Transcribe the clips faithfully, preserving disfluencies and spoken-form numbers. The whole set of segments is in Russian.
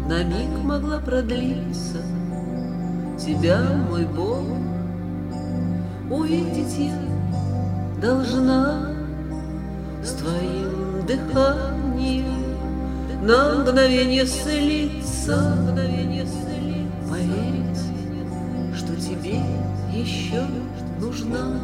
на миг могла продлиться. Тебя, мой Бог, увидеть я должна с твоим дыханием на мгновение слиться, поверить, что тебе еще нужна.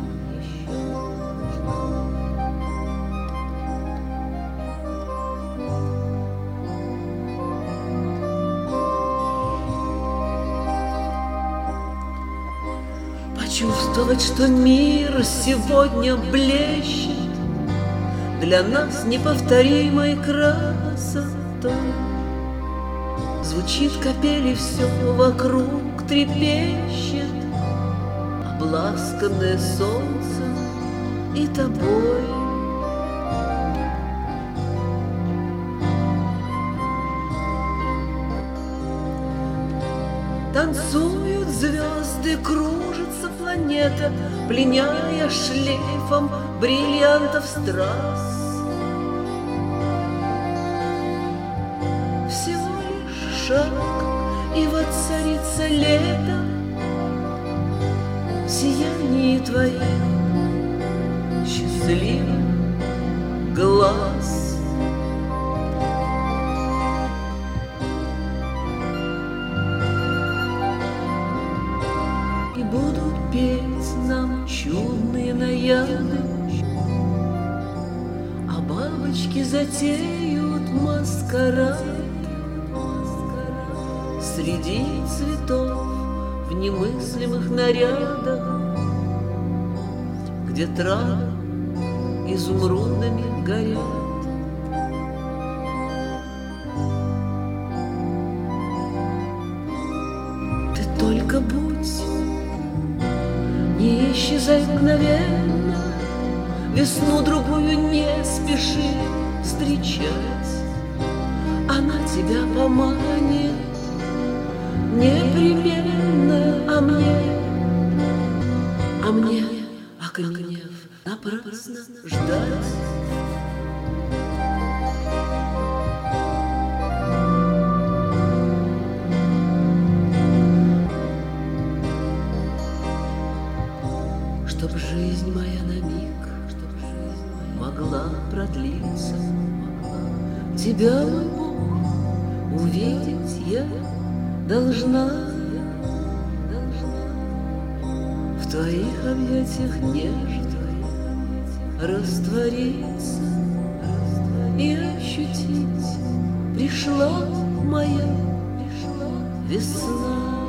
Почувствовать, что мир сегодня блещет для нас неповторимой красотой. Звучит капель, и все вокруг трепещет, обласканное солнцем и тобой. Танцуют звезды, кружится планета, пленяя шлейфом бриллиантов страз. Всего лишь шаг, и воцарится лето в сиянии твоих счастливых глаз. И будут петь нам чудные наяды, а бабочки затеют маскарад среди цветов в немыслимых нарядах, где травы изумрудными горят. Ты только будь, не исчезай мгновенно, весну другую не спеши встречать. Она тебя поманит непременно, а мне, а мне, окаменев, напрасно ждать. Чтоб жизнь моя на миг могла продлиться, тебя, мой Бог, увидеть я должна. В твоих объятиях нежных раствориться и ощутить пришла моя весна.